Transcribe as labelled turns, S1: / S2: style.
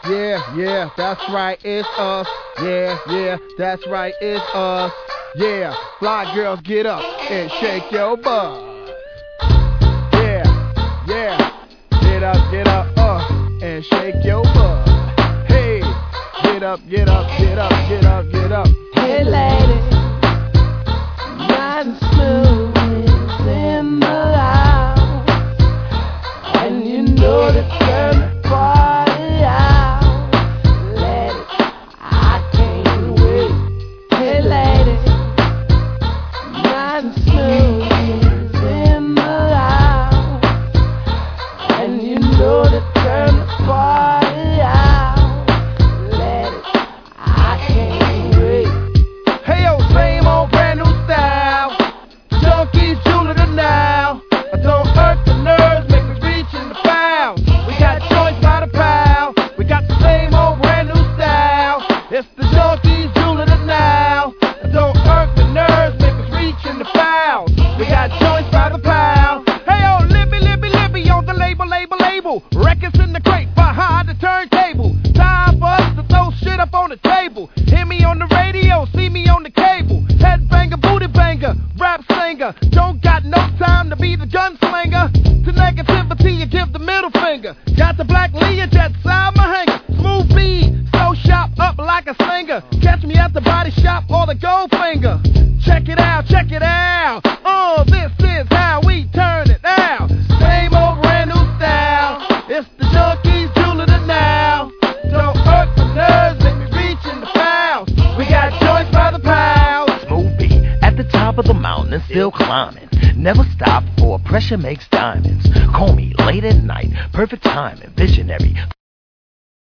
S1: yeah, that's right, it's us. Yeah, that's right, it's us. Yeah, fly girls, get up and shake your butt. Yeah, get up, and shake your butt. Hey, get up.
S2: Hey lady, nice and smooth is in the house, and you know to turn the party out. Lady, I can't wait. Hey lady, nice and smooth is in the house, and you know to turn the party out. Lady, I can't wait.
S1: Hey yo, same old brand new style. Junkies, Jewelry now. I don't hurt the nerves, make me reach in the foul. We got joints by the pound. We got the same old brand new style. It's the Junkies, Jewelry now. I don't hurt the nerves, make us reach in the foul. We got joints by the pound. Hey yo, Libby on the label. Records in the crate behind the turntable. Time for us to throw shit up on the table. Hear me on the radio, see me on the cable. Headbanger, booty banger, rap singer. Don't got no time to be the gunslinger. To negativity, you give the middle finger. Got the black Learjet side my hanger. Smooth beat, so sharp up like a singer. Catch me at the body shop or the Goldfinger. Check it out. This is how we turn it out. Same old brand new style. It's the Junkies, Jewelry now. Don't hurt the nerves, make me reach in the foul. We got joints by the pound.
S3: Smooth beat at the top of the mountain and still climbing. Never stop, for pressure makes diamonds. Call me late at night, perfect timing, visionary.